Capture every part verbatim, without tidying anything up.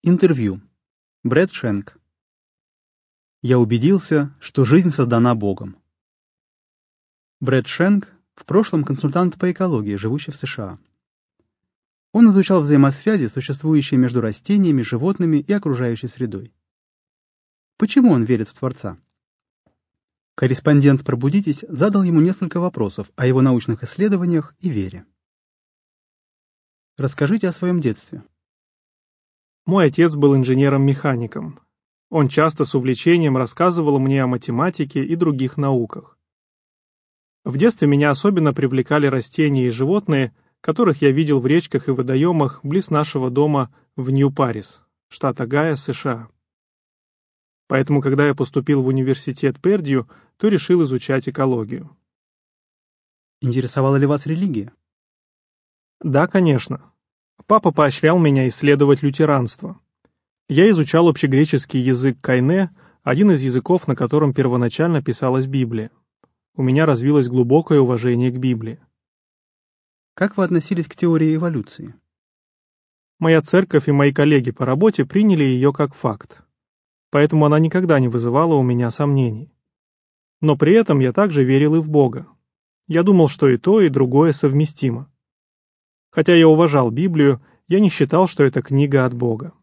Интервью. Брэд Шенк. Я убедился, что жизнь создана Богом. Брэд Шенк в прошлом консультант по экологии, живущий в США. Он изучал взаимосвязи, существующие между растениями, животными и окружающей средой. Почему он верит в Творца? Корреспондент «Пробудитесь» задал ему несколько вопросов о его научных исследованиях и вере. Расскажите о своем детстве. Мой отец был инженером-механиком. Он часто с увлечением рассказывал мне о математике и других науках. В детстве меня особенно привлекали растения и животные, которых я видел в речках и водоемах близ нашего дома в Нью-Парис, штат Огайо, США. Поэтому, когда я поступил в университет Пердью, то решил изучать экологию. Интересовала ли вас религия? Да, конечно. Папа поощрял меня исследовать лютеранство. Я изучал общегреческий язык кайне, один из языков, на котором первоначально писалась Библия. У меня развилось глубокое уважение к Библии. Как вы относились к теории эволюции? Моя церковь и мои коллеги по работе приняли ее как факт. Поэтому она никогда не вызывала у меня сомнений. Но при этом я также верил и в Бога. Я думал, что и то, и другое совместимо. Хотя я уважал Библию, я не считал, что это книга от Бога.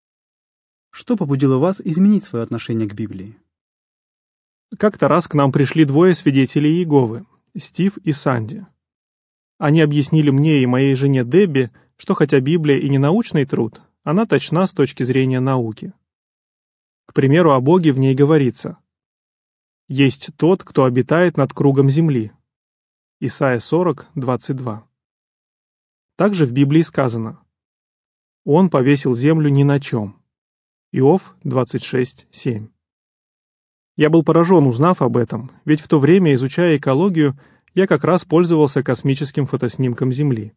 Что побудило вас изменить свое отношение к Библии? Как-то раз к нам пришли двое свидетелей Иеговы, Стив и Санди. Они объяснили мне и моей жене Дебби, что хотя Библия и не научный труд, она точна с точки зрения науки. К примеру, о Боге в ней говорится: «Есть тот, кто обитает над кругом земли». Исайя сорок, двадцать два. Также в Библии сказано: «Он повесил землю ни на чем». Иов двадцать шесть, семь. Я был поражен, узнав об этом, ведь в то время, изучая экологию, я как раз пользовался космическим фотоснимком Земли.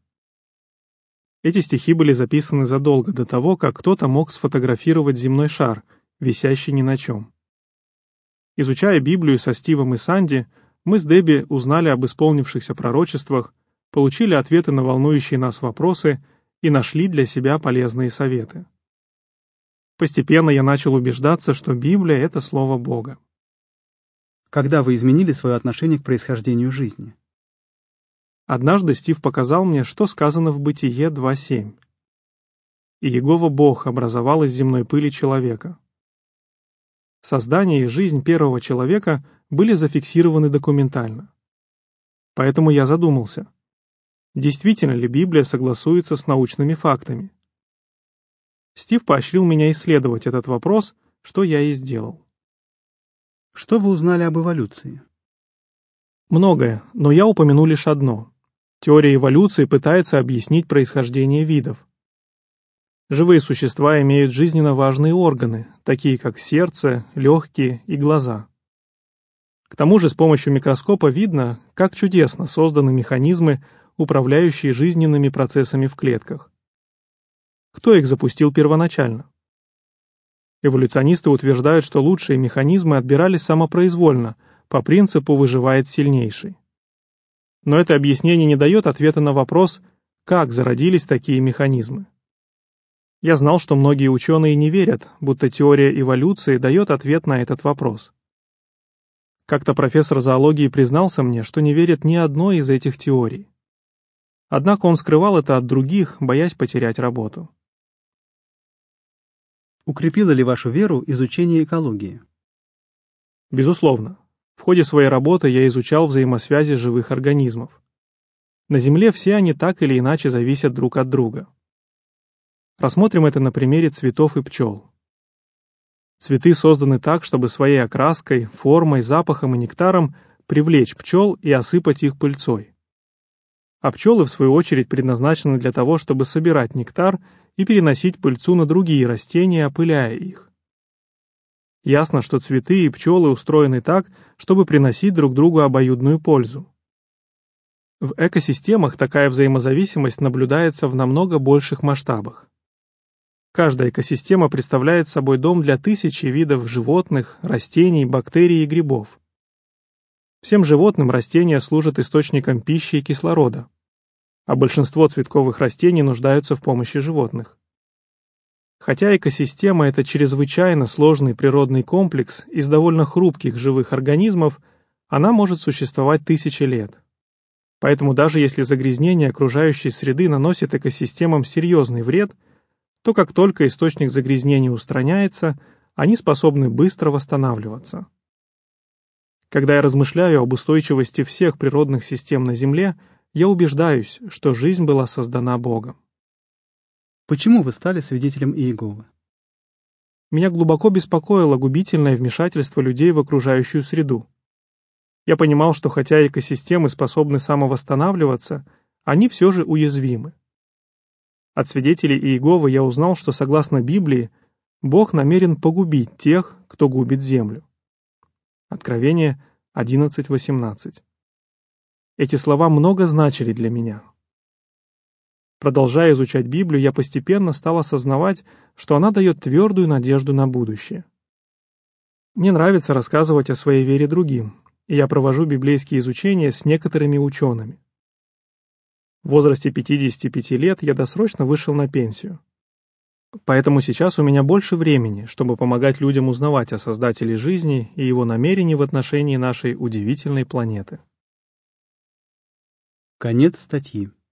Эти стихи были записаны задолго до того, как кто-то мог сфотографировать земной шар, висящий ни на чем. Изучая Библию со Стивом и Санди, мы с Дебби узнали об исполнившихся пророчествах, получили ответы на волнующие нас вопросы и нашли для себя полезные советы. Постепенно я начал убеждаться, что Библия — это Слово Бога. Когда вы изменили свое отношение к происхождению жизни? Однажды Стив показал мне, что сказано в Бытие два семь. «И Иегова Бог образовал из земной пыли человека». Создание и жизнь первого человека были зафиксированы документально. Поэтому я задумался, действительно ли Библия согласуется с научными фактами. Стив поощрил меня исследовать этот вопрос, что я и сделал. Что вы узнали об эволюции? Многое, но я упомяну лишь одно. Теория эволюции пытается объяснить происхождение видов. Живые существа имеют жизненно важные органы, такие как сердце, легкие и глаза. К тому же с помощью микроскопа видно, как чудесно созданы механизмы, управляющие жизненными процессами в клетках. Кто их запустил первоначально? Эволюционисты утверждают, что лучшие механизмы отбирались самопроизвольно, по принципу «выживает сильнейший». Но это объяснение не дает ответа на вопрос, как зародились такие механизмы. Я знал, что многие ученые не верят, будто теория эволюции дает ответ на этот вопрос. Как-то профессор зоологии признался мне, что не верит ни одной из этих теорий. Однако он скрывал это от других, боясь потерять работу. Укрепило ли вашу веру изучение экологии? Безусловно. В ходе своей работы я изучал взаимосвязи живых организмов. На Земле все они так или иначе зависят друг от друга. Рассмотрим это на примере цветов и пчел. Цветы созданы так, чтобы своей окраской, формой, запахом и нектаром привлечь пчел и осыпать их пыльцой. А пчелы, в свою очередь, предназначены для того, чтобы собирать нектар и переносить пыльцу на другие растения, опыляя их. Ясно, что цветы и пчелы устроены так, чтобы приносить друг другу обоюдную пользу. В экосистемах такая взаимозависимость наблюдается в намного больших масштабах. Каждая экосистема представляет собой дом для тысячи видов животных, растений, бактерий и грибов. Всем животным растения служат источником пищи и кислорода, а большинство цветковых растений нуждаются в помощи животных. Хотя экосистема — это чрезвычайно сложный природный комплекс из довольно хрупких живых организмов, она может существовать тысячи лет. Поэтому даже если загрязнение окружающей среды наносит экосистемам серьезный вред, то как только источник загрязнения устраняется, они способны быстро восстанавливаться. Когда я размышляю об устойчивости всех природных систем на Земле, я убеждаюсь, что жизнь была создана Богом. Почему вы стали свидетелем Иеговы? Меня глубоко беспокоило губительное вмешательство людей в окружающую среду. Я понимал, что хотя экосистемы способны самовосстанавливаться, они все же уязвимы. От свидетелей Иеговы я узнал, что согласно Библии, Бог намерен погубить тех, кто губит землю. Откровение одиннадцать восемнадцать. Эти слова много значили для меня. Продолжая изучать Библию, я постепенно стал осознавать, что она дает твердую надежду на будущее. Мне нравится рассказывать о своей вере другим, и я провожу библейские изучения с некоторыми учеными. В возрасте пятидесяти пяти лет я досрочно вышел на пенсию. Поэтому сейчас у меня больше времени, чтобы помогать людям узнавать о Создателе жизни и его намерении в отношении нашей удивительной планеты. Конец статьи.